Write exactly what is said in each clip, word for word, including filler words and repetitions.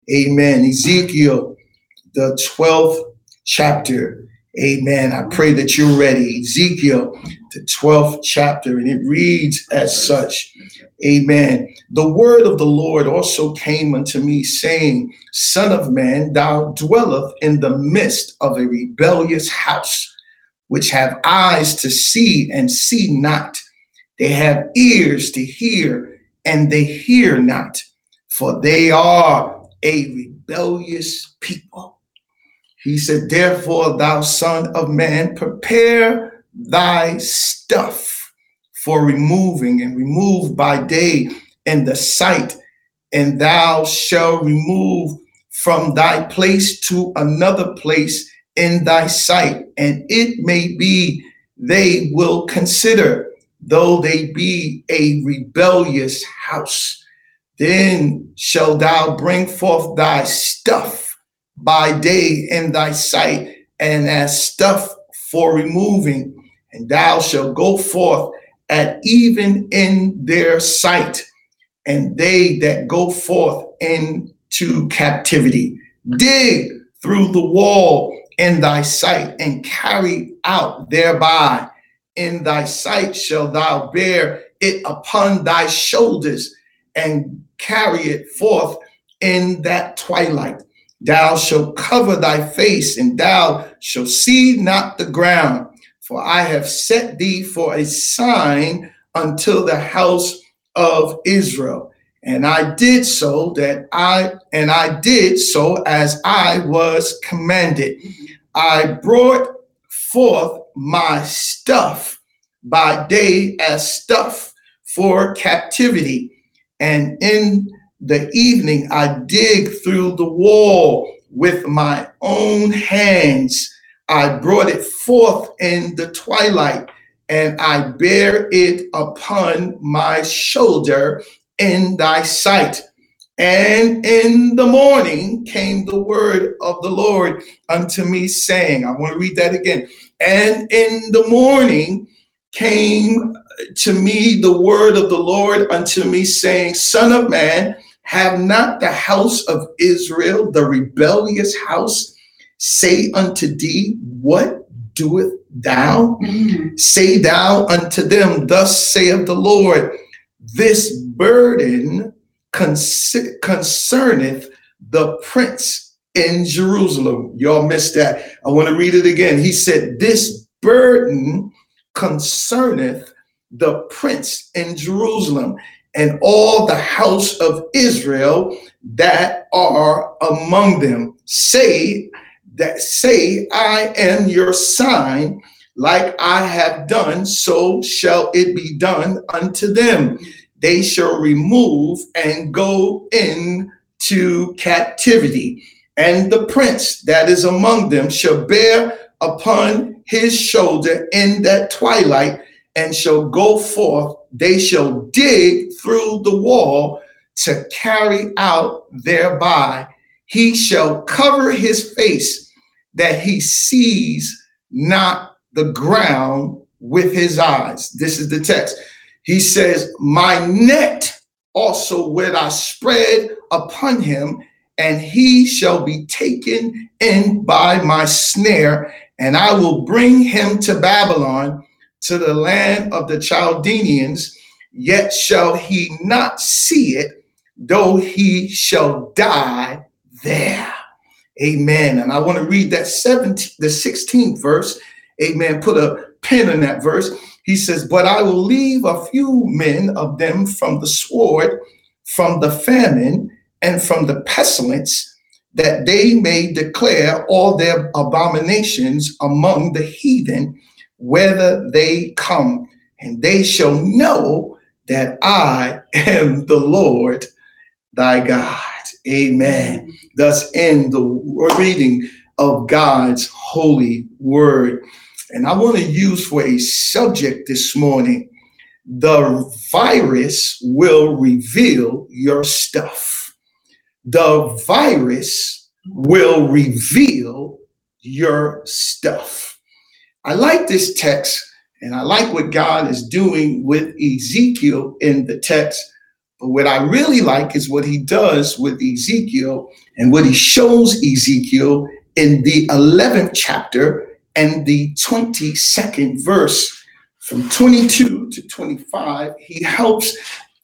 Amen. Ezekiel, the twelfth chapter. Amen. I pray that you're ready. Ezekiel, the twelfth chapter, and it reads as such. Amen. The word of the Lord also came unto me, saying, Son of man, thou dwellest in the midst of a rebellious house, which have eyes to see and see not. They have ears to hear and they hear not, for they are a rebellious people. He said, therefore, thou son of man, prepare thy stuff for removing, and remove by day in the sight, and thou shalt remove from thy place to another place in thy sight. And it may be they will consider, though they be a rebellious house. Then shalt thou bring forth thy stuff by day in thy sight, and as stuff for removing, and thou shalt go forth at even in their sight, and they that go forth into captivity. Dig through the wall in thy sight, and carry out thereby. In thy sight shalt thou bear it upon thy shoulders, and carry it forth in that twilight. Thou shalt cover thy face, and thou shalt see not the ground. For I have set thee for a sign unto the house of Israel. And I did so that I, and I did so as I was commanded. I brought forth my stuff by day as stuff for captivity. And in the evening, I dig through the wall with my own hands. I brought it forth in the twilight, and I bear it upon my shoulder in thy sight. And in the morning came the word of the Lord unto me, saying, I want to read that again. And in the morning came to me the word of the Lord unto me, saying, Son of man, have not the house of Israel, the rebellious house, say unto thee, what doeth thou? Mm-hmm. Say thou unto them, thus saith the Lord, this burden concerneth the prince in Jerusalem. Y'all missed that. I want to read it again. He said, this burden concerneth the prince in Jerusalem, and all the house of Israel that are among them. Say that, say, I am your sign, like I have done, so shall it be done unto them. They shall remove and go into captivity, and the prince that is among them shall bear upon his shoulder in that twilight, and shall go forth. They shall dig through the wall to carry out thereby. He shall cover his face, that he sees not the ground with his eyes. This is the text. He says, my net also will I spread upon him, and he shall be taken in by my snare, and I will bring him to Babylon, to the land of the Chaldeans, yet shall he not see it, though he shall die there. Amen. And I want to read that seventeenth, the sixteenth verse. Amen. Put a pin in that verse. He says, but I will leave a few men of them from the sword, from the famine, and from the pestilence, that they may declare all their abominations among the heathen, whether they come, and they shall know that I am the Lord thy God. Amen. Thus end the reading of God's holy word. And I want to use for a subject this morning, the virus will reveal your stuff. The virus will reveal your stuff. I like this text, and I like what God is doing with Ezekiel in the text, But what I really like is what he does with Ezekiel and what he shows Ezekiel in the eleventh chapter and the twenty-second verse. From twenty-two to twenty-five, he helps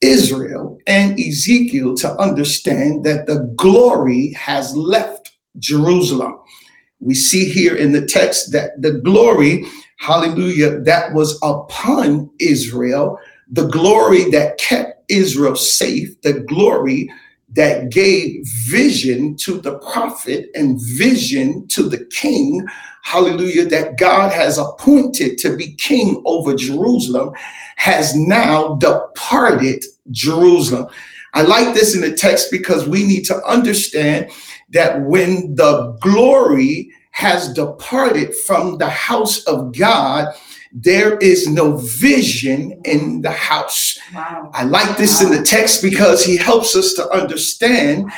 Israel and Ezekiel to understand that the glory has left Jerusalem. We see here in the text that the glory, hallelujah, that was upon Israel, the glory that kept Israel safe, the glory that gave vision to the prophet and vision to the king, hallelujah, that God has appointed to be king over Jerusalem, has now departed Jerusalem. I like this in the text because we need to understand that when the glory has departed from the house of God, there is no vision in the house. Wow. I like this wow. in the text because he helps us to understand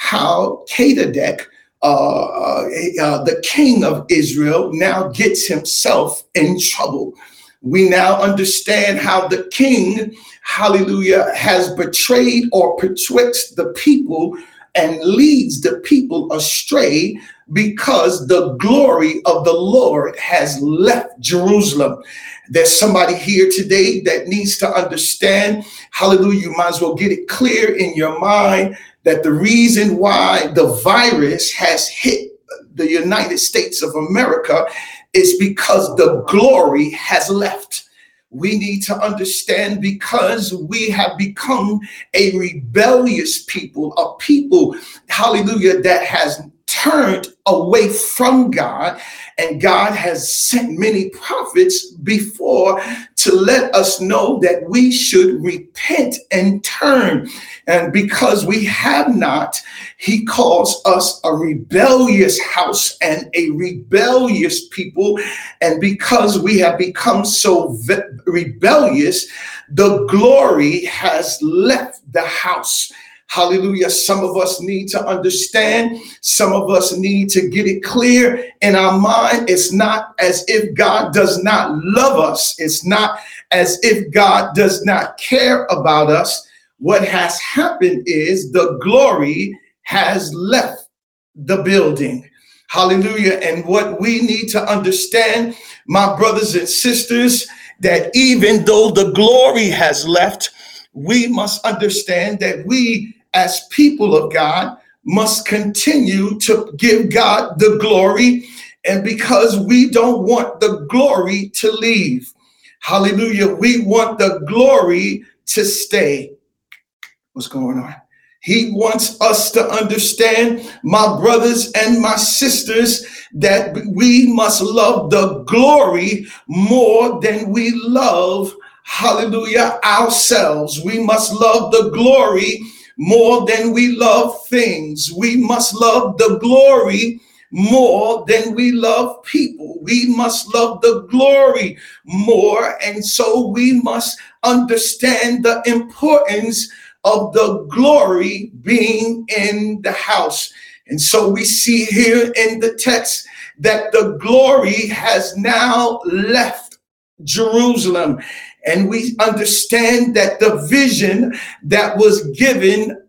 how Kadadek, uh, uh, the king of Israel, now gets himself in trouble. We now understand how the king, hallelujah, has betrayed or betwixt the people and leads the people astray because the glory of the Lord has left Jerusalem. There's somebody here today that needs to understand, hallelujah, you might as well get it clear in your mind that the reason why the virus has hit the United States of America is because the glory has left. We need to understand because we have become a rebellious people, a people, hallelujah, that has turned away from God, and God has sent many prophets before to let us know that we should repent and turn. And because we have not, he calls us a rebellious house and a rebellious people. And because we have become so ve- rebellious, the glory has left the house. Hallelujah. Some of us need to understand. Some of us need to get it clear in our mind. It's not as if God does not love us. It's not as if God does not care about us. What has happened is the glory has left the building. Hallelujah. And what we need to understand, my brothers and sisters, that even though the glory has left, we must understand that we as people of God must continue to give God the glory. And because we don't want the glory to leave, hallelujah, we want the glory to stay. What's going on? He wants us to understand, my brothers and my sisters, that we must love the glory more than we love, hallelujah, ourselves. We must love the glory more than we love things. We must love the glory more than we love people. We must love the glory more. And so we must understand the importance of the glory being in the house. And so we see here in the text that the glory has now left Jerusalem. And we understand that the vision that was given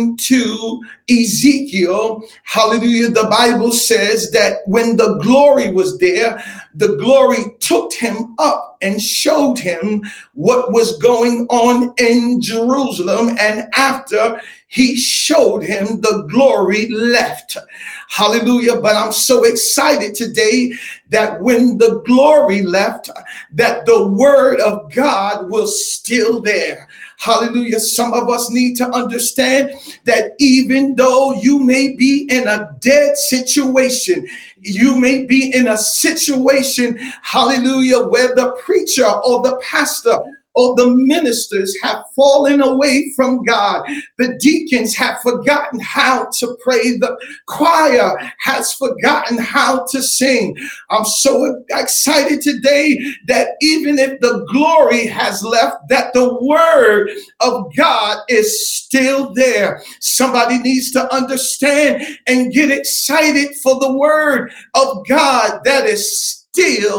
unto Ezekiel, hallelujah, the Bible says that when the glory was there, the glory took him up and showed him what was going on in Jerusalem. And after he showed him, the glory left. Hallelujah. But I'm so excited today that when the glory left, that the word of God was still there. Hallelujah. Some of us need to understand that even though you may be in a dead situation, you may be in a situation, hallelujah, where the preacher or the pastor or the ministers have fallen away from God. The deacons have forgotten how to pray. The choir has forgotten how to sing. I'm so excited today that even if the glory has left, that the word of God is still there. Somebody needs to understand and get excited for the word of God that is still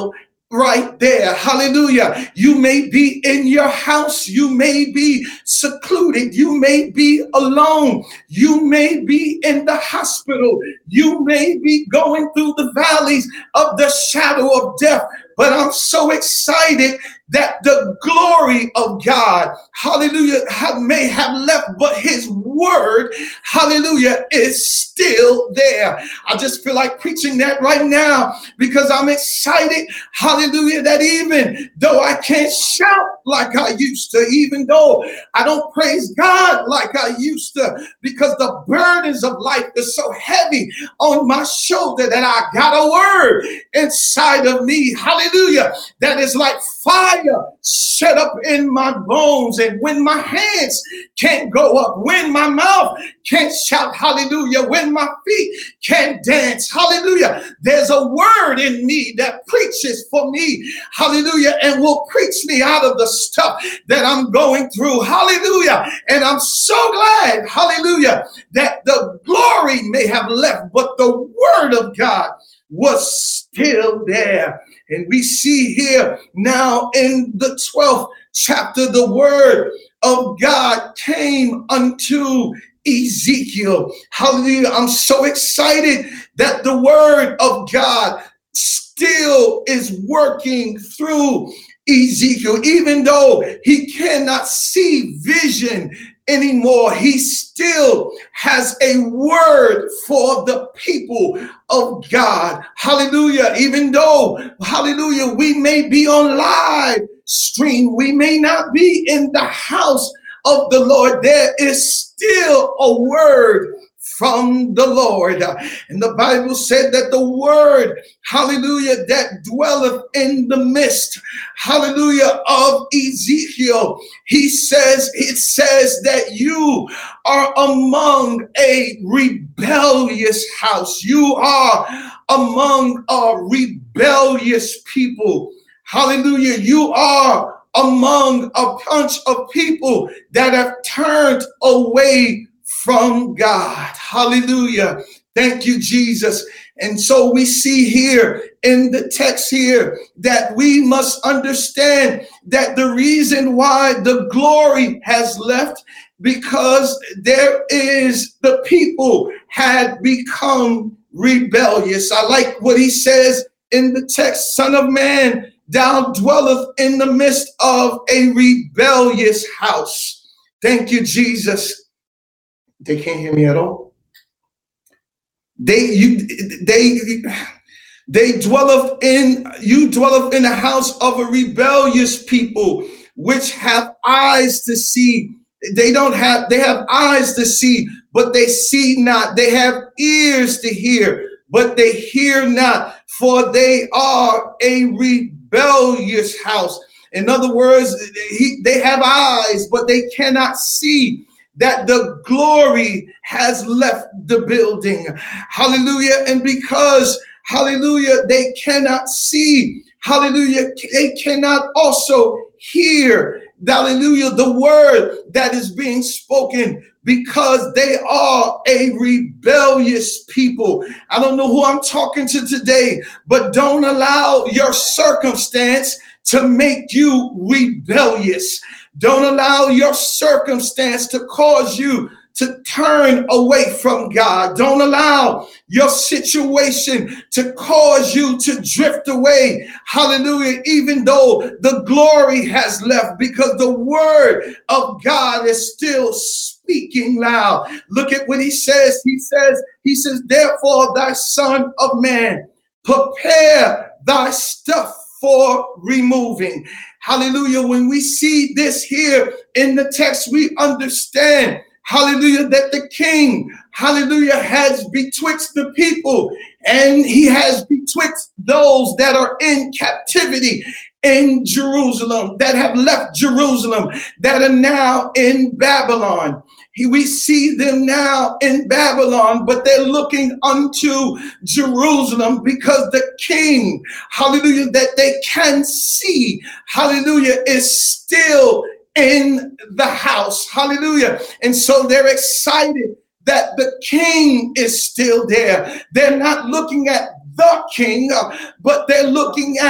right there. Hallelujah. You may be in your house. You may be secluded. You may be alone. You may be in the hospital. You may be going through the valleys of the shadow of death. But I'm so excited that the glory of God, hallelujah, have, may have left, but his word, hallelujah, is still there. I just feel like preaching that right now because I'm excited, hallelujah, that even though I can't shout like I used to, even though I don't praise God like I used to, because the burdens of life are so heavy on my shoulder that I got a word inside of me, hallelujah, that is like fire shut up in my bones. And when my hands can't go up, when my mouth can't shout hallelujah, when my feet can't dance, hallelujah, there's a word in me that preaches for me, hallelujah, and will preach me out of the stuff that I'm going through, hallelujah. And I'm so glad, hallelujah, that the glory may have left, but the word of God was still there. And we see here now in the twelfth chapter, the word of God came unto Ezekiel. Hallelujah. I'm so excited that the word of God still is working through Ezekiel. Even though he cannot see vision anymore, he still has a word for the people of God. Hallelujah. Even though, hallelujah, we may be on live stream, we may not be in the house of the Lord, there is still a word from the Lord. And the Bible said that the word, hallelujah, that dwelleth in the midst, hallelujah, of Ezekiel, he says, it says that you are among a rebellious house. You are among a rebellious people. Hallelujah. You are among a bunch of people that have turned away from God. Hallelujah. Thank you, Jesus. And so we see here in the text here that we must understand that the reason why the glory has left, because there is the people had become rebellious. I like what he says in the text, Son of man, thou dwelleth in the midst of a rebellious house. Thank you, Jesus. They can't hear me at all. They you they they dwelleth in you dwelleth in the house of a rebellious people, which have eyes to see. They don't have they have eyes to see, but they see not. They have ears to hear, but they hear not, for they are a rebellious house. In other words, he, they have eyes, but they cannot see that the glory has left the building. Hallelujah. And because, hallelujah, they cannot see, hallelujah, they cannot also hear, hallelujah, the word that is being spoken, because they are a rebellious people. I don't know who I'm talking to today, but don't allow your circumstance to make you rebellious. Don't allow your circumstance to cause you to turn away from God. Don't allow your situation to cause you to drift away. Hallelujah. Even though the glory has left, because the word of God is still speaking loud. Look at what he says. He says, he says, therefore, thy son of man, prepare thy stuff for removing. Hallelujah. When we see this here in the text, we understand, hallelujah, that the king, hallelujah, has betwixt the people, and he has betwixt those that are in captivity in Jerusalem, that have left Jerusalem, that are now in Babylon. He, we see them now in Babylon, but they're looking unto Jerusalem, because the king, hallelujah, that they can see, hallelujah, is still in the house. Hallelujah. And so they're excited that the king is still there. They're not looking at the king, uh, but they're looking at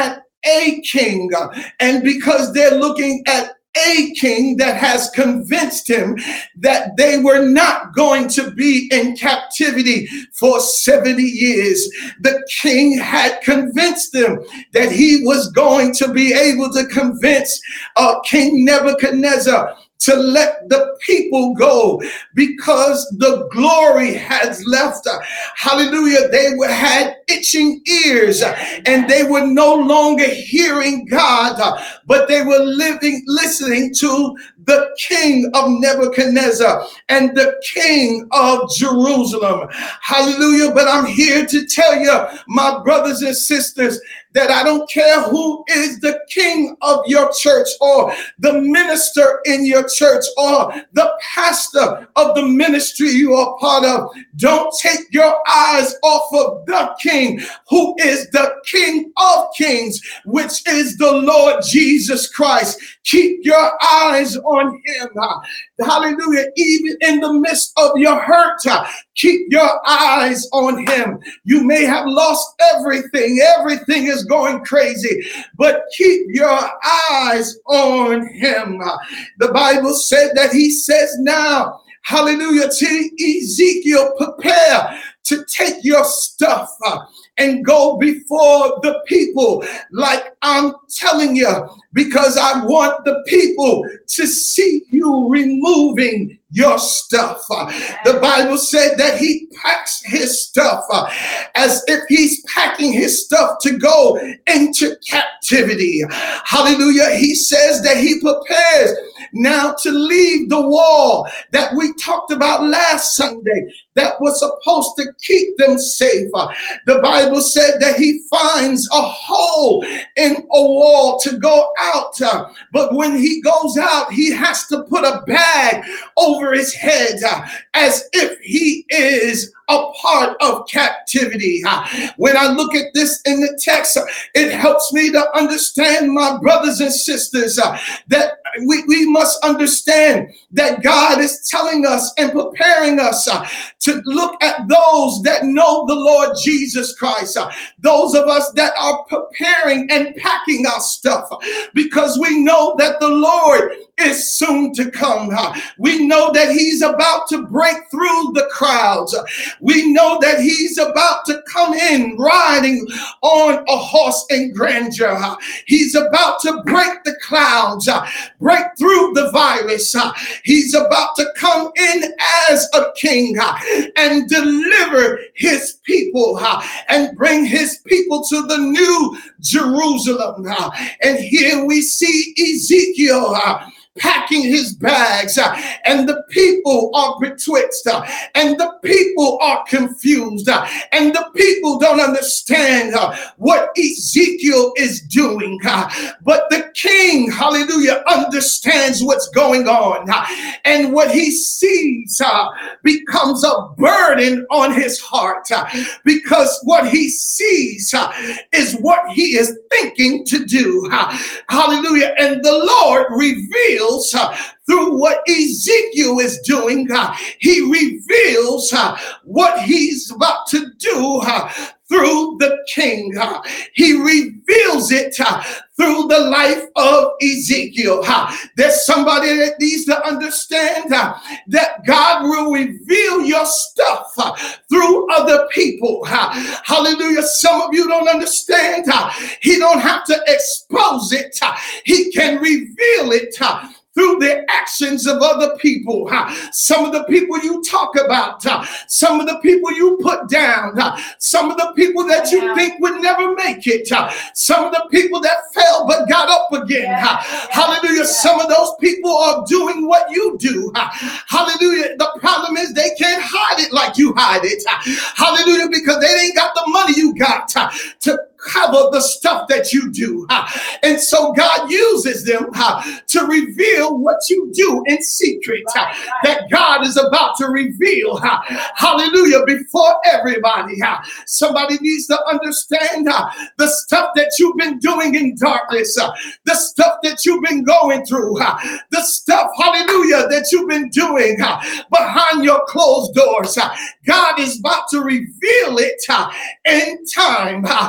a king. And because they're looking at a king that has convinced him that they were not going to be in captivity for seventy years. The king had convinced them that he was going to be able to convince uh, King Nebuchadnezzar to let the people go because the glory has left. Hallelujah. They were, had itching ears and they were no longer hearing God, but they were living, listening to the king of Nebuchadnezzar and the king of Jerusalem. Hallelujah. But I'm here to tell you, my brothers and sisters, that I don't care who is the king of your church or the minister in your church or the pastor of the ministry you are part of. Don't take your eyes off of the king who is the King of Kings, which is the Lord Jesus Christ. Keep your eyes on him. Hallelujah. Even in the midst of your hurt, keep your eyes on him. You may have lost everything. Everything is going crazy, but keep your eyes on him. The Bible said that he says now, hallelujah, to Ezekiel, prepare to take your stuff uh, and go before the people like I'm telling you, because I want the people to see you removing your stuff. Uh, the Bible said that he packs his stuff uh, as if he's packing his stuff to go into captivity. Hallelujah. He says that he prepares now to leave the wall that we talked about last Sunday that was supposed to keep them safe. Uh, the Bible said that he finds a hole in a wall to go out. Uh, but when he goes out, he has to put a bag over his head uh, as if he is a part of captivity. Uh, when I look at this in the text, uh, it helps me to understand, my brothers and sisters, uh, that we, we must understand that God is telling us and preparing us uh, to look at those that know the Lord Jesus Christ, uh, those of us that are preparing and packing our stuff, uh, because we know that the Lord is soon to come. Uh, we know that he's about to break through the crowds. Uh, we know that he's about to come in riding on a horse in grandeur. Uh, he's about to break the clouds, uh, break through the virus. Uh, he's about to come in as a king uh, and deliver his people uh, and bring his people to the new Jerusalem. Uh, and here we see Ezekiel uh, packing his bags, uh, and the people are betwixt, uh, and the people are confused, uh, and the people don't understand uh, what Ezekiel is doing. Uh, but the king, hallelujah, understands what's going on, uh, and what he sees uh, becomes a burden on his heart, uh, because what he sees uh, is what he is thinking to do. Uh, hallelujah. And the Lord reveals Uh, through what Ezekiel is doing, uh, he reveals uh, what he's about to do uh, through the king. Uh, he reveals it uh, through the life of Ezekiel. Uh, there's somebody that needs to understand uh, that God will reveal your stuff uh, through other people. Uh, hallelujah. Some of you don't understand. Uh, he don't have to expose it. Uh, he can reveal it uh, through the actions of other people. Uh, some of the people you talk about, uh, some of the people you put down, uh, some of the people that you think would never make it, uh, some of the people that fell but got up again. Uh, hallelujah. Some of those people are doing what you do. Uh, hallelujah. The problem is they can't hide it like you hide it. Uh, hallelujah. Because they ain't got the money you got uh, to cover the stuff that you do. Uh, and so God uses them uh, to reveal what you do in secret, uh, that God is about to reveal. Uh, hallelujah. Before everybody. Uh, somebody needs to understand uh, the stuff that you've been doing in darkness, uh, the stuff that you've been going through, uh, the stuff, hallelujah, that you've been doing uh, behind your closed doors. Uh, God is about to reveal it uh, in time. Uh, oh,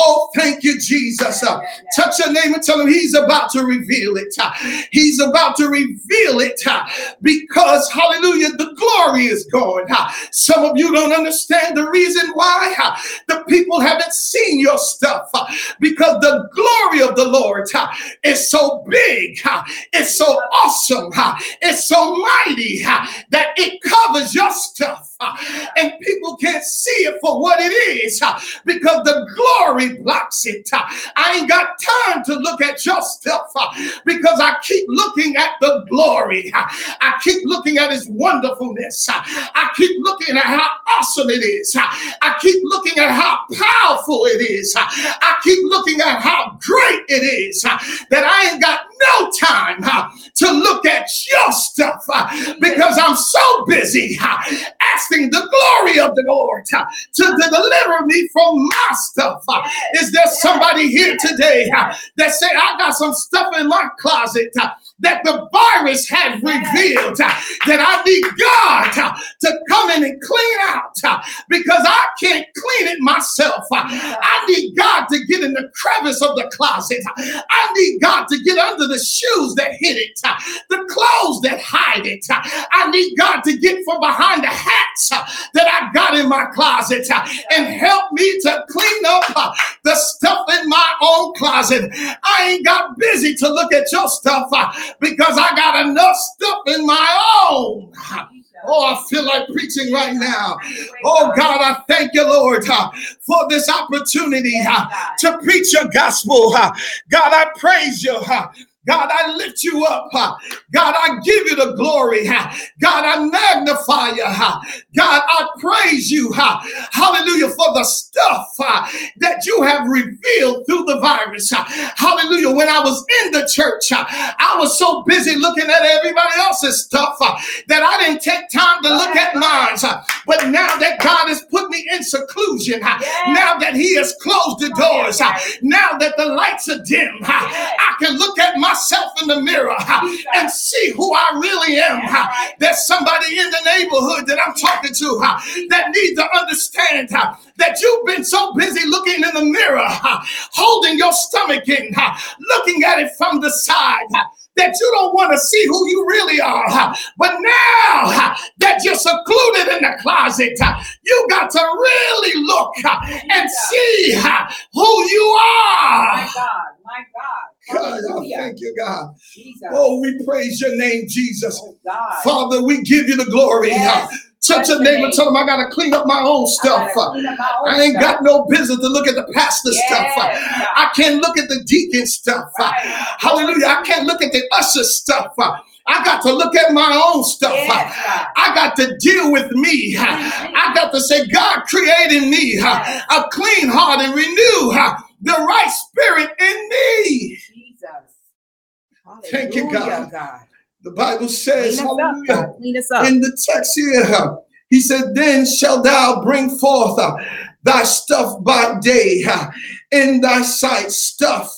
Oh, thank you, Jesus. Uh, touch your name and tell him he's about to reveal it. Uh, he's about to reveal it uh, because, hallelujah, the glory is gone. Uh, some of you don't understand the reason why uh, the people haven't seen your stuff uh, because the glory of the Lord uh, is so big. Uh, it's so awesome. Uh, it's so mighty uh, that it covers your stuff. Uh, and people can't see it for what it is uh, because the glory blocks it. Uh, I ain't got time to look at your stuff uh, because I keep looking at the glory. Uh, I keep looking at his wonderfulness. Uh, I keep looking at how awesome it is. Uh, I keep looking at how powerful it is. Uh, I keep looking at how great it is uh, that I ain't got no time uh, to look at your stuff uh, because I'm so busy uh, asking the glory of the Lord uh, to, to deliver me from my stuff. Uh, is there somebody here today uh, that say, I got some stuff in my closet uh, that the virus has revealed uh, that I need God uh, to come in and clean out uh, because I can't clean it myself. Uh, I need God to get in the crevice of the closet. I need God to get under the shoes that hid it, uh, the clothes that hide it. Uh, I need God to get from behind the hats uh, that I got in my closet uh, and help me to clean up uh, the stuff in my own closet. I ain't got busy to look at your stuff uh, because I got enough stuff in my own. Oh, I feel like preaching right now. Oh, God, I thank you, Lord, uh, for this opportunity uh, to preach your gospel. Uh, God, I praise you. Uh, God, I lift you up. Uh, God, I give you the glory. Uh, God, I magnify you. Uh, God, I praise you. Uh, hallelujah, for the stuff uh, that you have revealed through the virus. Uh, hallelujah. When I was in the church, uh, I was so busy looking at everybody else's stuff uh, that I didn't take time to look at mine. Uh, but now that God has put me in seclusion, uh, now that he has closed the doors, uh, now that the lights are dim, uh, I can look at myself in the mirror uh, and see who I really am. Uh, there's somebody in the neighborhood that I'm talking to uh, that needs to understand uh, that you've been so busy looking in the mirror, uh, holding your stomach in, uh, looking at it from the side, uh, that you don't want to see who you really are. Uh, but now uh, that you're secluded in the closet, uh, you got to really look uh, and see uh, who you are. My God, my God. God, I thank you, God. Jesus. Oh, we praise your name, Jesus. Oh, God. Father, we give you the glory. Yes. Touch a neighbor, tell them I got to clean up my own stuff. I, my own I ain't stuff. got no business to look at the pastor yes. stuff. I can't look at the deacon stuff. Right. Hallelujah. I can't look at the usher stuff. I got to look at my own stuff. Yes, I got to deal with me. I got to say, God created me yes. a clean heart and renew the right spirit in me. Jesus. Hallelujah. Thank you, God. God. The Bible says, Clean hallelujah, up, Clean us up. in the text here, he said, then shalt thou bring forth uh, thy stuff by day, uh, in thy sight stuff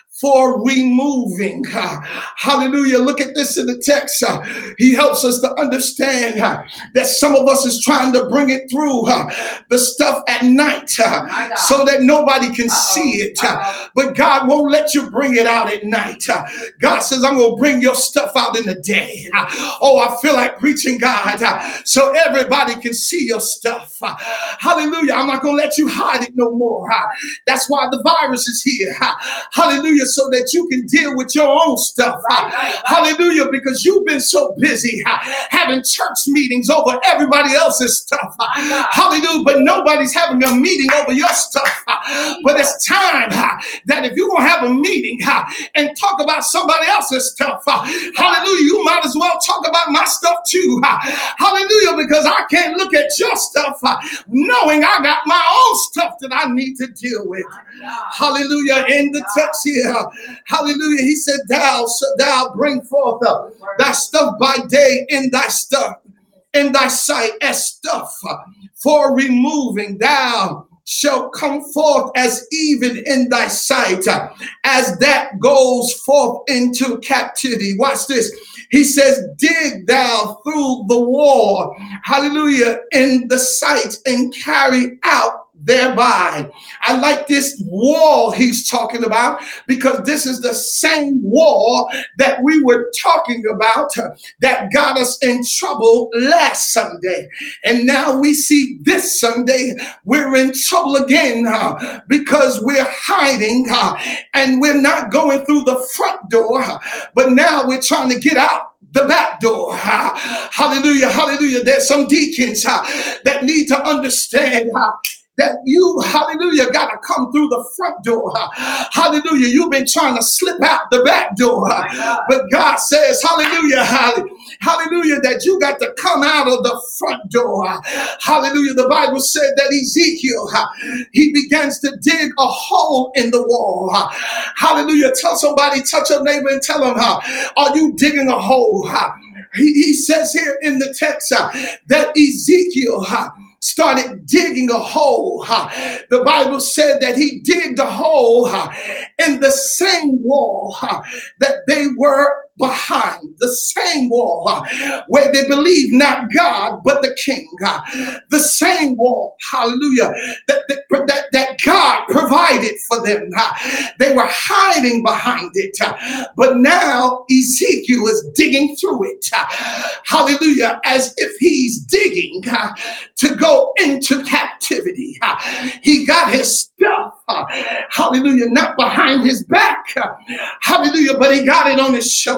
for removing. Uh, hallelujah. Look at this in the text. Uh, he helps us to understand uh, that some of us is trying to bring it through uh, the stuff at night uh, so that nobody can Uh-oh. see it. Uh, but God won't let you bring it out at night. Uh, God says, I'm going to bring your stuff out in the day. Uh, oh, I feel like preaching, God, uh, so everybody can see your stuff. Uh, hallelujah. I'm not going to let you hide it no more. Uh, that's why the virus is here. Uh, hallelujah. So that you can deal with your own stuff. Right, right, right. Hallelujah. Because you've been so busy uh, having church meetings over everybody else's stuff. Uh, hallelujah. But nobody's having a meeting over your stuff. Uh, but it's time uh, that if you're going to have a meeting uh, and talk about somebody else's stuff, uh, hallelujah, you might as well talk about my stuff too. Uh, hallelujah. Because I can't look at your stuff uh, knowing I got my own stuff that I need to deal with. Hallelujah. In the text here, hallelujah, he said, thou, thou bring forth uh, thy stuff by day in thy stuff, in thy sight as stuff for removing. Thou shalt come forth as even in thy sight, uh, as that goes forth into captivity. Watch this. He says, dig thou through the wall, hallelujah, in the sight and carry out thereby. I like this wall he's talking about because this is the same wall that we were talking about uh, that got us in trouble last Sunday. And now we see this Sunday we're in trouble again uh, because we're hiding uh, and we're not going through the front door, uh, but now we're trying to get out the back door. Uh, hallelujah, hallelujah. There's some deacons uh, that need to understand uh, that you, hallelujah, got to come through the front door. Hallelujah. You've been trying to slip out the back door. But God says, hallelujah, hallelujah, that you got to come out of the front door. Hallelujah. The Bible said that Ezekiel, he begins to dig a hole in the wall. Hallelujah. Tell somebody, touch your neighbor and tell them, are you digging a hole? He, he says here in the text uh, that Ezekiel uh, started digging a hole. Uh, the Bible said that he digged a hole uh, in the same wall uh, that they were behind, the same wall uh, where they believed not God but the king, uh, the same wall, hallelujah, that, that, that, that God provided for them. Uh, they were hiding behind it, uh, but now Ezekiel is digging through it, uh, hallelujah, as if he's digging uh, to go into captivity. Uh, he got his stuff, uh, hallelujah, not behind his back, uh, hallelujah, but he got it on his shoulder,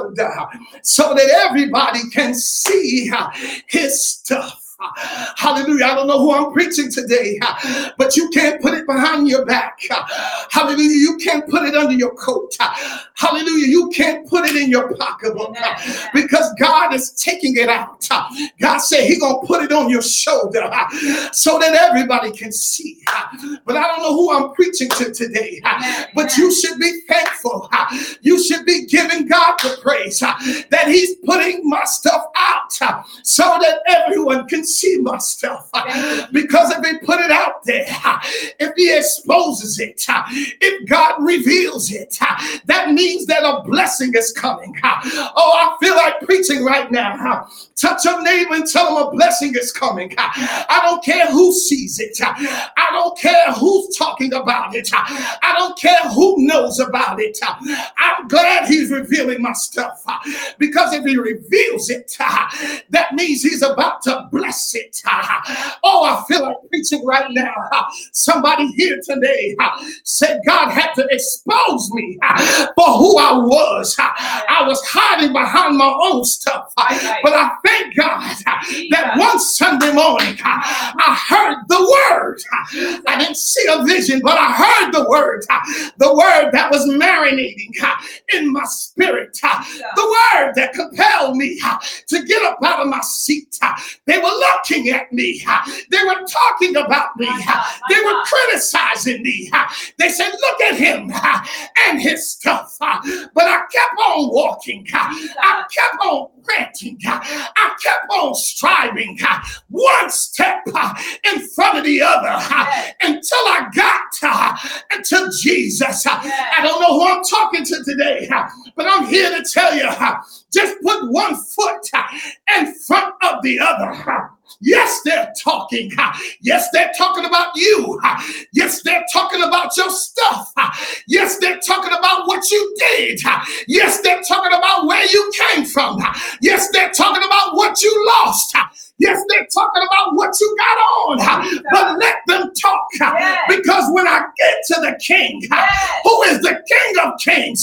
so that everybody can see uh, his stuff. Hallelujah. I don't know who I'm preaching today, but you can't put it behind your back. Hallelujah. You can't put it under your coat. Hallelujah. You can't put it in your pocketbook because God is taking it out. God said He's going to put it on your shoulder so that everybody can see. But I don't know who I'm preaching to today, but you should be thankful. You should be giving God the praise that He's putting my stuff out so that everyone can see my stuff, because if he put it out there, if he exposes it, if God reveals it, that means that a blessing is coming. Oh, I feel like preaching right now. Touch your neighbor and tell them a blessing is coming. I don't care who sees it. I don't care who's talking about it. I don't care who knows about it. I'm glad He's revealing my stuff, because if He reveals it, that means He's about to bless it. Oh, I feel like preaching right now. Somebody here today said God had to expose me for who I was. I was hiding behind my own stuff, but I thank God that one Sunday morning I heard the word. I didn't see a vision, but I heard the word. The word that was marinating in my spirit. The word that compelled me to get up out of my seat. They were looking at me. They were talking about me. They were criticizing me. They said, look at him and his stuff. But I kept on walking. I kept on ranting. I kept on striving, one step in front of the other, until I got into Jesus. I don't know who I'm talking to today, but I'm here to tell you, just put one foot in front of the other. Yes, they're talking. Yes, they're talking about you. Yes, they're talking about your stuff. Yes, they're talking about what you did. Yes, they're talking about where you came from. Yes, they're talking about what you lost. Yes, they're talking about what you got on. But let them talk, because when I get to the King, who is the King of Kings,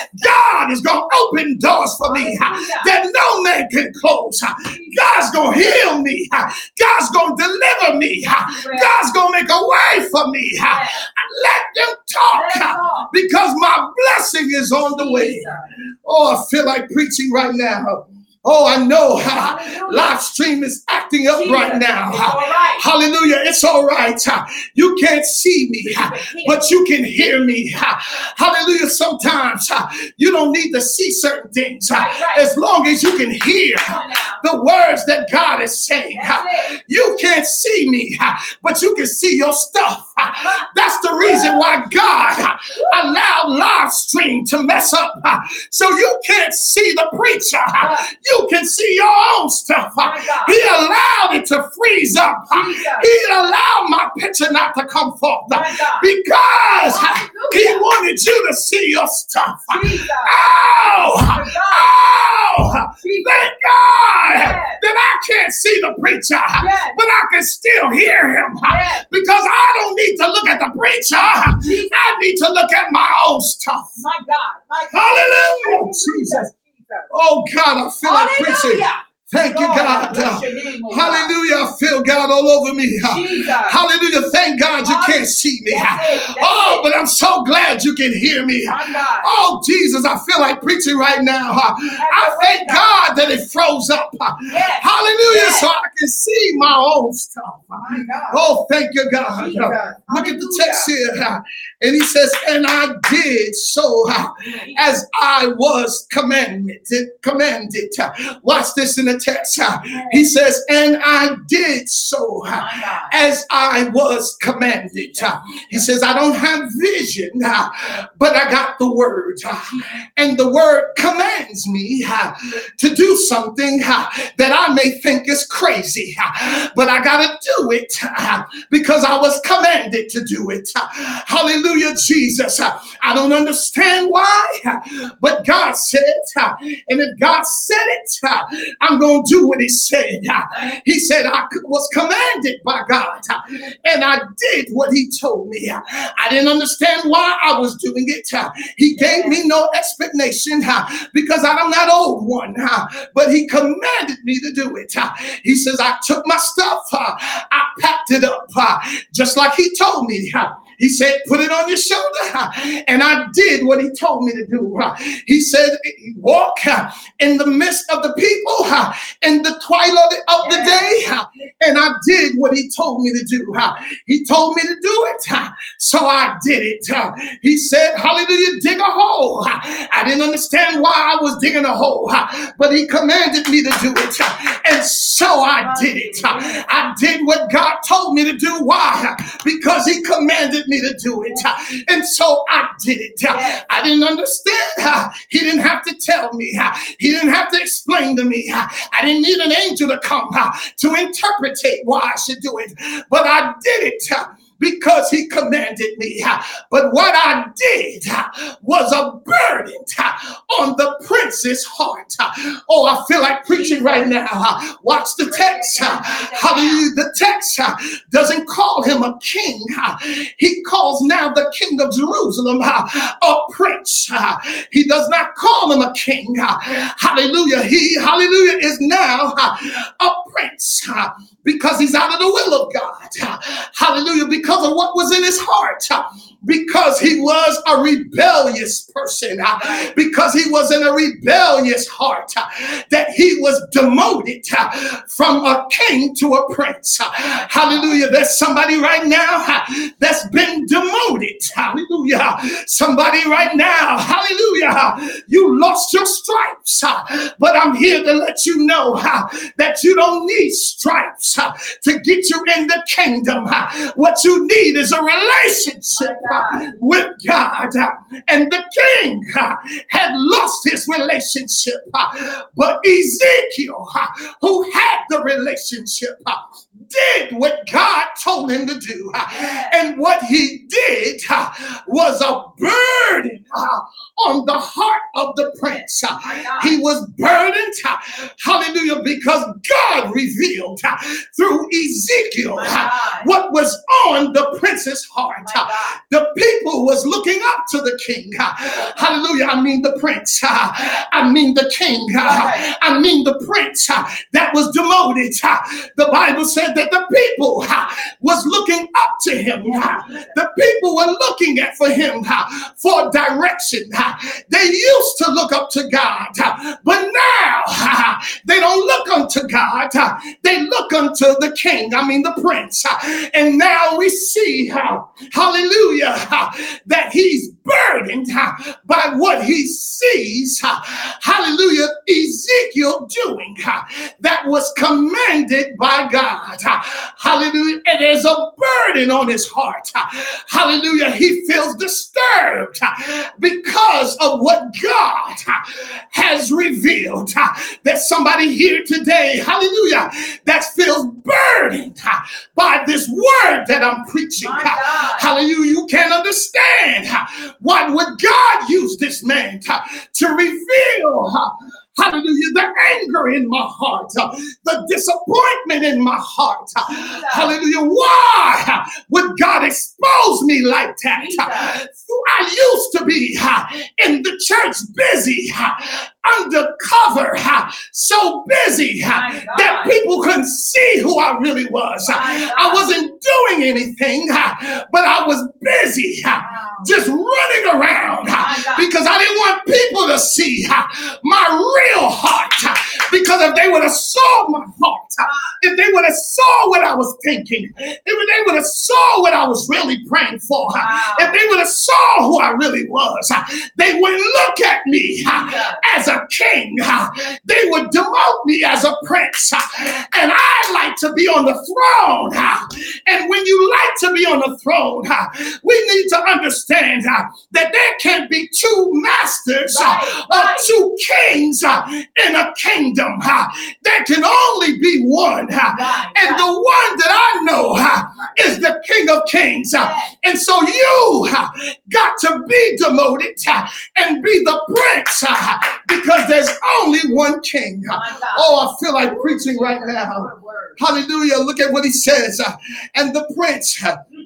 God is going to open doors for me that no man can close. God's going to heal me. God's going to deliver me. God's going to make a way for me. Let them talk, because my blessing is on the way. Oh, I feel like preaching right now. Oh, I know how live stream is acting up right now. Right. Hallelujah. It's all right. You can't see me, but you can hear me. Hallelujah. Sometimes you don't need to see certain things as long as you can hear the words that God is saying. You can't see me, but you can see your stuff. That's the reason why God allowed live stream to mess up. So you can't see the preacher. You can see your own stuff. He allowed it to freeze up. He allowed my picture not to come forth because he wanted you to see your stuff. Oh, oh, thank God that I can't see the preacher, but I can still hear him because I don't need to look at the preacher. I need to look at my own stuff. My God. My God. Hallelujah. Jesus. Oh God, I feel like preaching. Thank you, God. Uh, hallelujah. I feel God all over me. Uh, hallelujah. Thank God you can't see me. Uh, oh, but I'm so glad you can hear me. Oh, Jesus, I feel like preaching right now. Uh, I thank God that it froze up. Uh, hallelujah. So I can see my own stuff. Oh, thank you, God. Uh, look at the text here. Uh, and he says, and I did so uh, as I was commanded. commanded. Uh, watch this in the text. He says, and I did so as I was commanded. He says, I don't have vision, but I got the word. And the word commands me to do something that I may think is crazy, but I got to do it because I was commanded to do it. Hallelujah, Jesus. I don't understand why, but God said it. And if God said it, I'm going to do what he said. He said I was commanded by God and I did what he told me. I didn't understand why I was doing it. He gave me no explanation because I'm that old one, but he commanded me to do it. He says I took my stuff, I packed it up just like he told me. He said, put it on your shoulder. And I did what he told me to do. He said, walk in the midst of the people in the twilight of the day. And I did what he told me to do. He told me to do it. So I did it. He said, hallelujah, dig a hole. I didn't understand why I was digging a hole, but he commanded me to do it. And so I did it. I did what God told me to do. Why? Because he commanded me to do it. And so I did it. I didn't understand. He didn't have to tell me. He didn't have to explain to me. I didn't need an angel to come to interpret why I should do it. But I did it because he commanded me. But what I did was a burden on the prince's heart. Oh, I feel like preaching right now. Watch the text. Hallelujah. The text doesn't call him a king. He calls now the king of Jerusalem a prince. He does not call him a king. Hallelujah. He, hallelujah, is now a prince because he's out of the will of God. Hallelujah. Because of what was in his heart. Because he was a rebellious person. Because he was in a rebellious heart. That he was demoted from a king to a prince. Hallelujah. There's somebody right now that's been demoted. Hallelujah. Somebody right now. Hallelujah. You lost your stripes. But I'm here to let you know that you don't need stripes to get you in the kingdom. What you need is a relationship with God. And the king had lost his relationship. But Ezekiel, who had the relationship, did what God told him to do. And what he did was a burden on the heart of the prince. He was burdened, hallelujah, because God revealed through Ezekiel what was on the prince's heart. The people was looking up to the king. Hallelujah. I mean the prince. I mean the king. I mean the prince that was demoted. The Bible said that the people was looking up to him. The people were looking at for him for direction. They used to look up to God, but now they don't look unto God. They look unto the king, I mean the prince. And now we see how, hallelujah, that he's burdened by what he sees, hallelujah, Ezekiel doing that was commanded by God. Hallelujah. And there's a burden on his heart. Hallelujah. He feels disturbed because of what God has revealed. There's somebody here today, hallelujah, that feels burdened by this word that I'm preaching. Hallelujah. You can't understand why would God use this man to reveal, hallelujah, the anger in my heart, the disappointment in my heart. Hallelujah. Why would God expose me like that? I used to be in the church busy, undercover, so busy that people couldn't see who I really was. I wasn't doing anything, but I was busy just running around because I didn't want people to see my real heart. Because if they would have saw my heart, if they would have saw what I was thinking, if they would have saw what I was really praying for, if they would have saw who I really was, they wouldn't look at me as a king. They would demote me as a prince. And I like to be on the throne. And when you like to be on the throne, we need to understand that there can't be two masters or two kings in a kingdom. There can only be one. And the one that I know is the King of Kings. And so you got to be demoted and be the prince because there's only one king. Oh, I feel like preaching right now. Hallelujah. Look at what he says. And the prince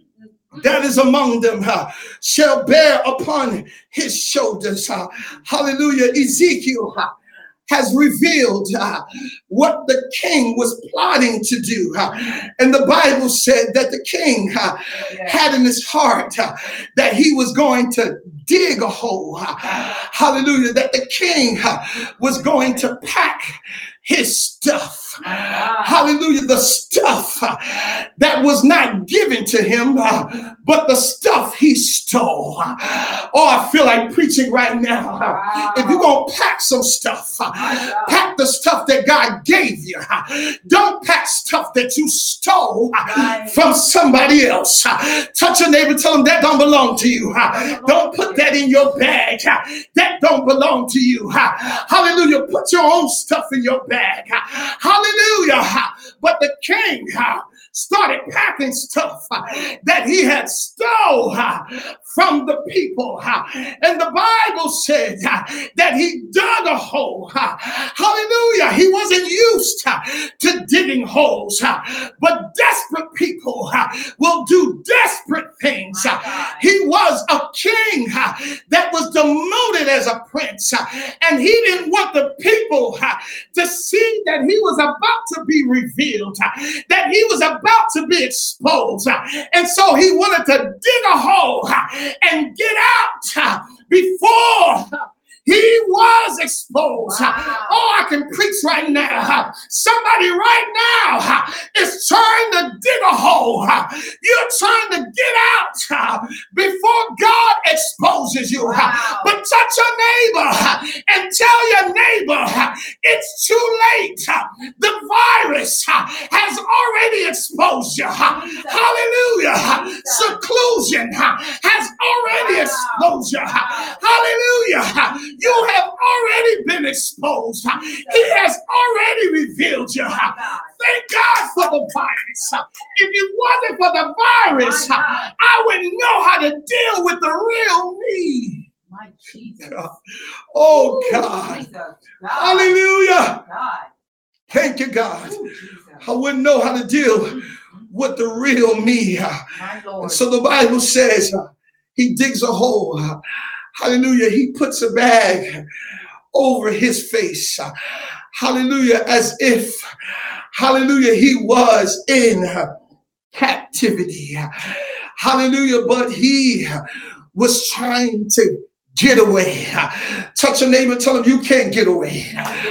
that is among them uh, shall bear upon his shoulders. Uh, hallelujah. Ezekiel uh, has revealed uh, what the king was plotting to do. Uh, and the Bible said that the king uh, had in his heart uh, that he was going to dig a hole. Uh, hallelujah. That the king uh, was going to pack his stuff. Hallelujah. The stuff uh, that was not given to him, uh, but the stuff he stole. Uh, oh, I feel like preaching right now. Uh, if you're going to pack some stuff, uh, pack the stuff that God gave you. Uh, don't pack stuff that you stole uh, from somebody else. Uh, touch your neighbor, tell them that don't belong to you. Uh, don't put that in your bag. Uh, that don't belong to you. Uh, hallelujah. Put your own stuff in your bag. Uh, hallelujah. But the king uh, started packing stuff uh, that he had stole uh, from the people. Uh, and the Bible said uh, that he dug a hole. Uh, hallelujah. He wasn't used uh, to digging holes, uh, but desperate people uh, will do desperate things. Uh, he was a king uh, that was demoted as a prince, uh, and he didn't want the people uh, to see that he was about to be revealed, uh, that he was about to be exposed. Uh, and so he wanted to dig a hole uh, and get out uh, before uh, he was exposed. Wow. Oh, I can preach right now. Somebody right now is trying to dig a hole. You're trying to get out before God exposes you. Wow. But touch your neighbor and tell your neighbor it's too late. The virus has already exposed you. Hallelujah. Seclusion has already exposed you. Hallelujah. You have already been exposed. He has already revealed you. Thank God for the virus. If it wasn't for the virus, I wouldn't know how to deal with the real me. My Jesus. Oh, God. God. Hallelujah. God. Thank you, God. Ooh, I wouldn't know how to deal with the real me. My Lord. So the Bible says uh, he digs a hole. Uh, hallelujah. He puts a bag over his face. Uh, hallelujah. As if, hallelujah, he was in uh, captivity. Uh, hallelujah. But he uh, was trying to get away. Uh, touch a neighbor, tell him you can't get away.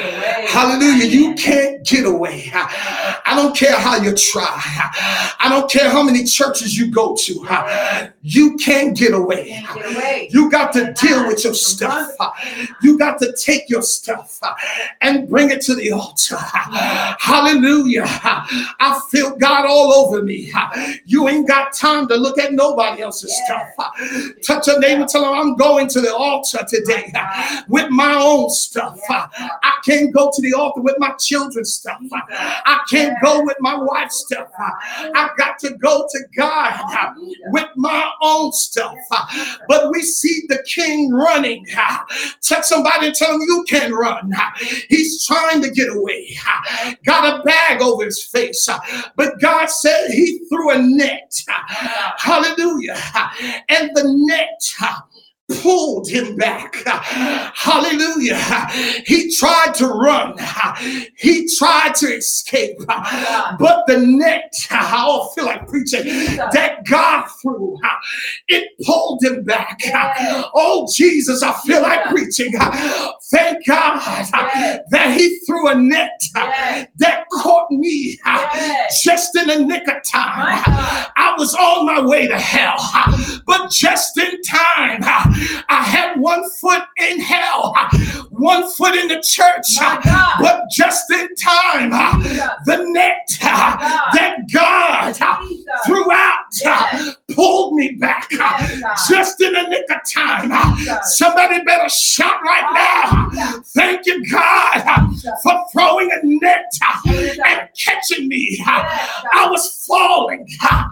Hallelujah. You can't get away. I don't care how you try. I don't care how many churches you go to. You can't get away. You got to deal with your stuff. You got to take your stuff and bring it to the altar. Hallelujah. I feel God all over me. You ain't got time to look at nobody else's stuff. Touch a neighbor, tell them I'm going to the altar today with my own stuff. I can't go to the altar with my children's stuff. I can't go with my wife's stuff. I got to go to God with my own stuff. But we see the king running. Touch somebody and tell him you can run. He's trying to get away. Got a bag over his face. But God said he threw a net. Hallelujah. And the net pulled him back. Hallelujah. He tried to run. He tried to escape. But the net, I don't feel like preaching, that God threw, it pulled him back. Oh, Jesus, I feel like preaching. Thank God that he threw a net that caught me just in the nick of time. I was on my way to hell, but just in time, I had one foot in hell, one foot in the church, but just in time, the net that God threw out pulled me back just in the nick of time. Somebody better shout right now. Thank you, God, for throwing a net and catching me. I was falling.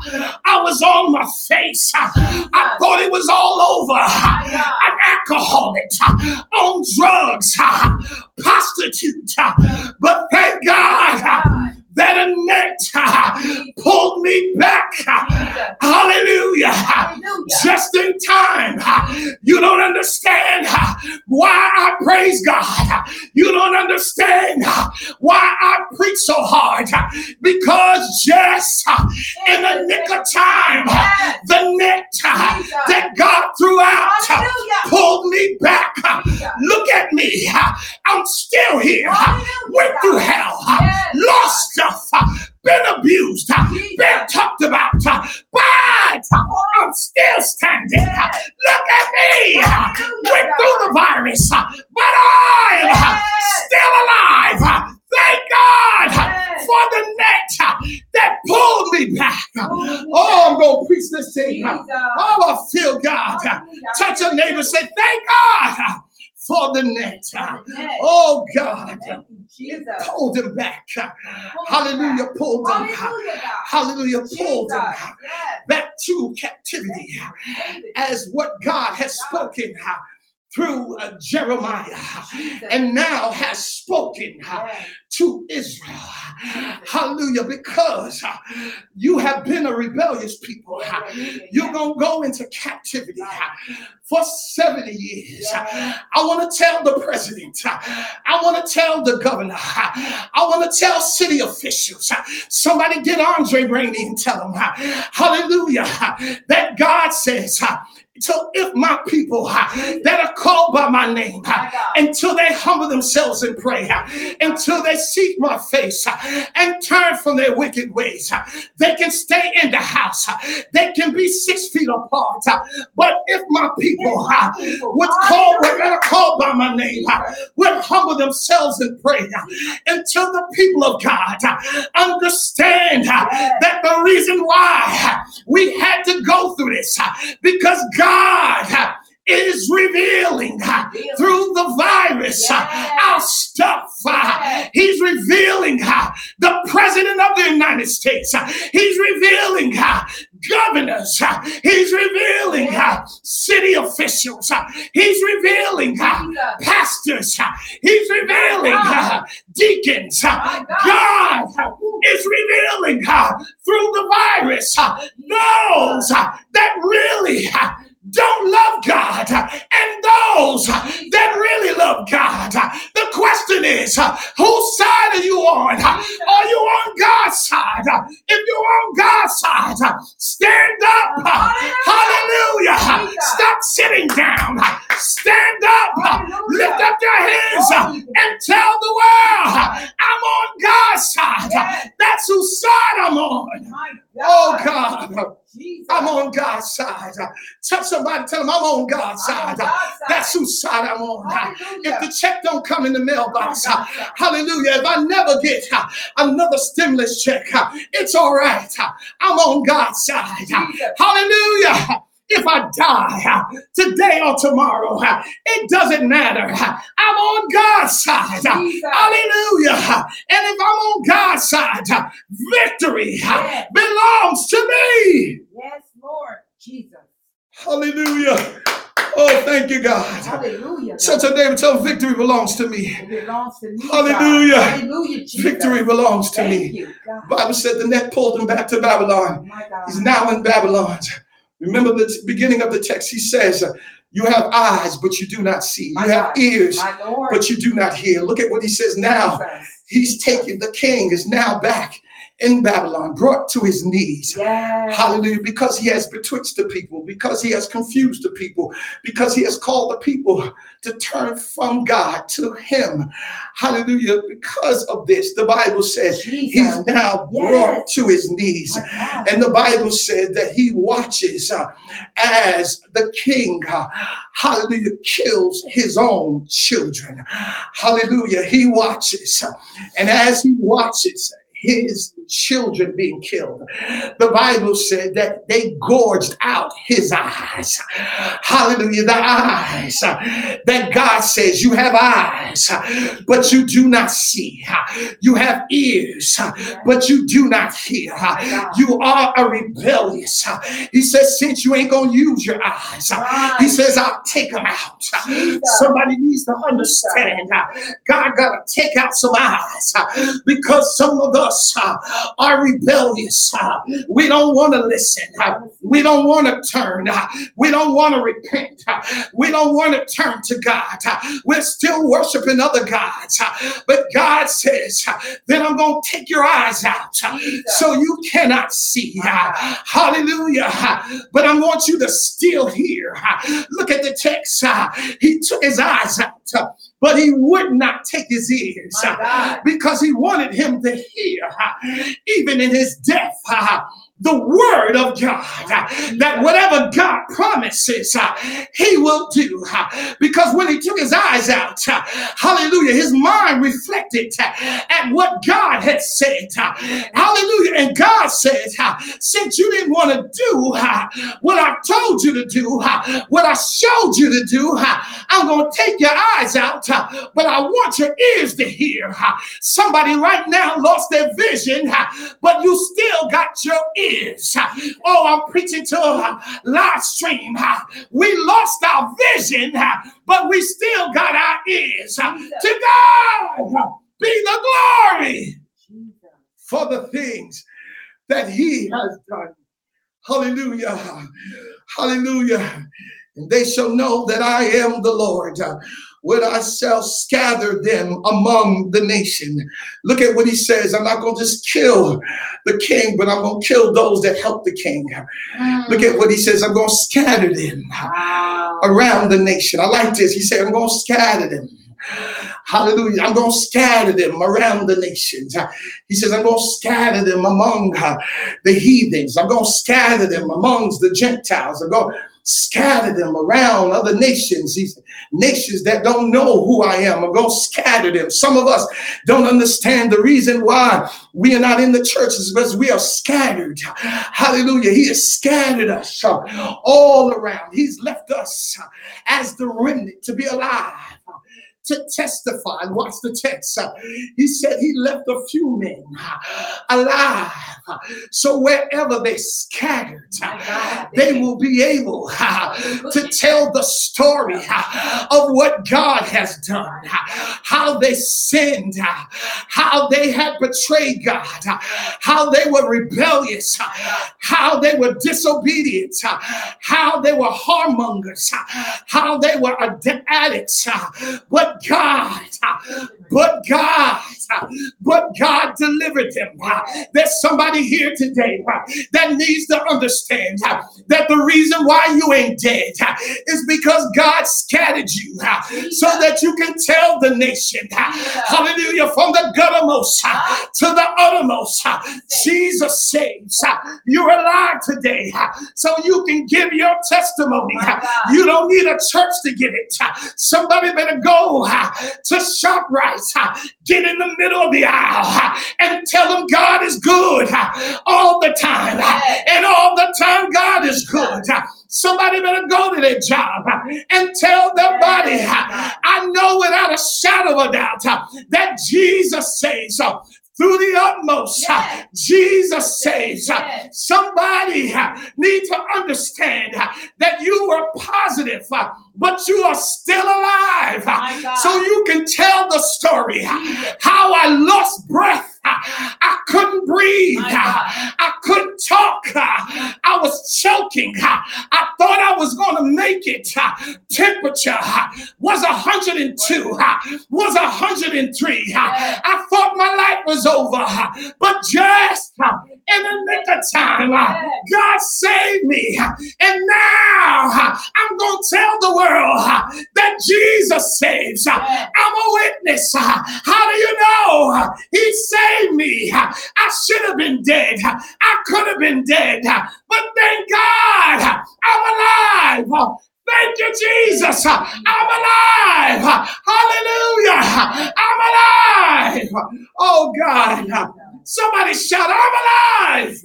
I was on my face. I thought it was all over. An alcoholic, on drugs, prostitute. But thank God that a net pulled me back. Hallelujah. Just in time. You don't understand why I praise God. You don't understand why I preach so hard. Because just in the nick of time, the net that God threw out pulled me back. Look at me. I'm still here. Went through hell. Lost stuff. Been abused, been talked about, but I'm still standing. Look at me. Went through the virus, but I'm still alive. Thank God for the net that pulled me back. Oh, I'm going to preach this thing. Oh, I feel God. Touch a neighbor, say, thank God for the net. Oh, God. It pulled him back. Hallelujah, pulled him. Hallelujah, pulled him back to captivity as what God has spoken through uh, Jeremiah and now has spoken uh, to Israel. Hallelujah, because uh, you have been a rebellious people. Uh, you're going to go into captivity uh, for seventy years. Uh, I want to tell the president, uh, I want to tell the governor, uh, I want to tell city officials, uh, somebody get Andre Rainey and tell them, uh, hallelujah, uh, that God says, uh, so if my people uh, that are called by my name, uh, until they humble themselves and pray, uh, until they seek my face uh, and turn from their wicked ways, uh, they can stay in the house. Uh, they can be six feet apart. Uh, but if my people uh, would call, that are called by my name, uh, would humble themselves and pray, uh, until the people of God uh, understand uh, that the reason why uh, we had to go through this, uh, because God God is revealing uh, through the virus uh, our stuff. Uh, he's revealing uh, the president of the United States. Uh, he's revealing uh, governors. Uh, he's revealing uh, city officials. Uh, he's revealing uh, pastors. Uh, he's revealing uh, deacons. Uh, God uh, is revealing uh, through the virus uh, those uh, that really uh, don't love God and those that really love God. The question is, whose side are you on? Are you on God's side? If you're on God's side, stand up. Hallelujah. Stop sitting down. Stand up. Lift up your hands and tell the world God's side. Touch somebody, tell them I'm on God's I'm on side. God's side. That's whose side I'm on. Hallelujah. If the check don't come in the mailbox, I'm on God's side. hallelujah, if I never get another stimulus check, it's all right. I'm on God's side. Jesus. Hallelujah. If I die today or tomorrow, it doesn't matter. I'm on God's side. Jesus. Hallelujah. And if I'm on God's side, victory Yes. belongs to me. Yes, Lord. Jesus. Hallelujah. Oh, thank you, God. Hallelujah. So today we tell victory belongs to me. It belongs to me. Hallelujah. God. Hallelujah. Jesus. Victory belongs to Thank me. you, God. Bible said the net pulled him back to Babylon. My God. He's now in Babylon. Remember the t- beginning of the text. He says, uh, you have eyes, but you do not see. My You have God. ears, My Lord. but you do not hear. Look at what he says now. Jesus. He's taken, the king is now back in Babylon, brought to his knees. Yes. Hallelujah. Because he has betwixt the people, because he has confused the people, because he has called the people to turn from God to him. Hallelujah. Because of this, the Bible says Jesus. he's now Yes. brought to his knees. My God. And the Bible said that he watches uh, as the king, uh, hallelujah, kills his own children. Hallelujah. He watches. uh, And as he watches his children being killed, the Bible said that they gorged out his eyes. Hallelujah. The eyes uh, that God says, you have eyes, uh, but you do not see. Uh, You have ears, uh, but you do not hear. Uh, You are a rebellious. uh, He says, since you ain't going to use your eyes, uh, he says, I'll take them out. Uh, Jesus. Somebody needs to understand uh, God got to take out some eyes uh, because some of us uh, are rebellious. Uh, we don't want to listen. Uh, we don't want to turn. Uh, we don't want to repent. Uh, we don't want to turn to God. Uh, we're still worshiping other gods. Uh, but God says, uh, then I'm going to take your eyes out uh, so you cannot see. Uh, hallelujah. Uh, but I want you to still hear. Uh, look at the text. Uh, he took his eyes out. Uh, but he would not take his ears My uh, God. because he wanted him to hear, uh, even in his death, uh, the word of God, uh, that whatever God promises, uh, he will do. uh, Because when he took his eyes out, uh, hallelujah, his mind reflected uh, at what God had said. uh, Hallelujah. And God said, uh, since you didn't want to do uh, what I told you to do, uh, what I showed you to do, uh, I'm going to take your eyes out, uh, but I want your ears to hear. uh, Somebody right now lost their vision, uh, but you still got your ears. Uh, Oh, I'm preaching to a live stream. uh, We lost our vision, uh, but we still got our ears. Uh, To God uh, be the glory Jesus. for the things that he has done. Hallelujah. Hallelujah. And they shall know that I am the Lord, uh, when I shall scatter them among the nation. Look at what he says. I'm not going to just kill the king, but I'm going to kill those that help the king. Look at what he says. I'm going to scatter them Wow. around the nation. I like this. He said, I'm going to scatter them. Hallelujah. I'm going to scatter them around the nations. Uh, He says, I'm going to scatter them among uh, the heathens. I'm going to scatter them amongst the Gentiles. I'm going to scatter them around other nations, these nations that don't know who I am. I'm going to scatter them. Some of us don't understand the reason why we are not in the churches because we are scattered. Hallelujah. He has scattered us uh, all around. He's left us uh, as the remnant to be alive, to testify. Watch the text. Uh, He said he left a few men uh, alive. Uh, So wherever they scattered, uh, My God. they will be able uh, to tell the story uh, of what God has done, uh, how they sinned, uh, how they had betrayed God, uh, how they were rebellious, uh, how they were disobedient, uh, how they were whoremongers, uh, how they were ad- addicts. uh, But God uh, but God, but God delivered them. There's somebody here today that needs to understand that the reason why you ain't dead is because God scattered you so that you can tell the nation, hallelujah, from the guttermost to the uttermost, Jesus saves. You're alive today, so you can give your testimony. You don't need a church to give it. Somebody better go to ShopRite, get in the middle of the aisle, and tell them God is good all the time, and all the time God is good. Somebody better go to their job and tell their body, I know without a shadow of a doubt that Jesus saves. Through the utmost, yes. Jesus saves. Yes. Somebody needs to understand that you were positive, but you are still alive. So you can tell the story how I lost breath. I couldn't breathe. I couldn't talk. I was choking. I thought I was going to make it. Temperature was one hundred two, was one hundred three. I thought my life was over. But just in the nick of time, God saved me. And now I'm going to tell the world that Jesus saves. I'm a witness. How do you know? He saved me. I should have been dead. I could have been dead. But thank God I'm alive. Thank you, Jesus. I'm alive. Hallelujah. I'm alive. Oh, God. Somebody shout, I'm alive.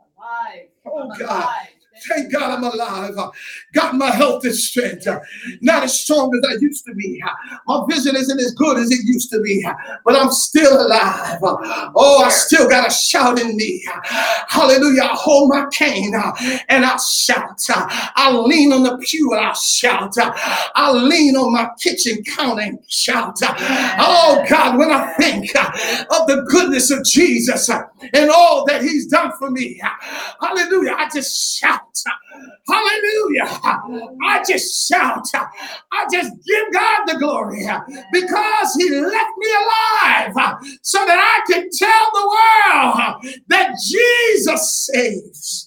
Oh, God. Thank God I'm alive. Got my health and strength. Not as strong as I used to be. My vision isn't as good as it used to be. But I'm still alive. Oh, I still got a shout in me. Hallelujah. I hold my cane and I'll shout. I'll lean on the pew and I'll shout. I'll lean on my kitchen counter and shout. Oh, God, when I think of the goodness of Jesus and all that he's done for me. Hallelujah. I just shout. Hallelujah. I just shout. I just give God the glory because he left me alive so that I can tell the world that Jesus saves.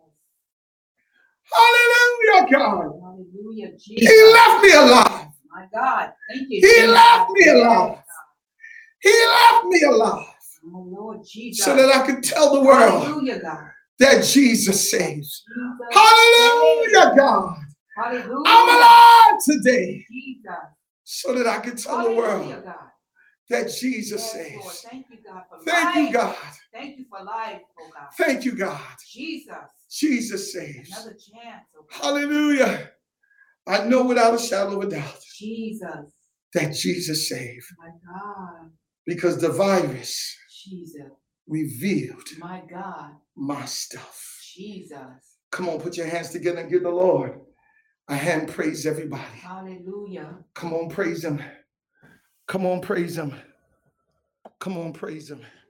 Hallelujah, God. Hallelujah, Jesus. He left me alive. My God. Thank you. He Jesus. left me alive. He left me alive. Oh, Lord Jesus. So that I could tell the world. Hallelujah, God. That Jesus saves. Jesus Hallelujah, God. Hallelujah. I'm alive today. Jesus. So that I can tell Hallelujah, the world God. that Jesus Yes, saves. Lord. Thank you, God, for Thank life. you, God. Thank you for life, oh God. Thank you, God. Jesus. Jesus saves. Another chance, oh God. Hallelujah. I know without a shadow of a doubt Jesus. that Jesus saves. My God. Because the virus Jesus. revealed my God. my stuff. Jesus. Come on, put your hands together and give the Lord a hand praise, everybody. Hallelujah. Come on, praise him. Come on, praise him. Come on, praise him.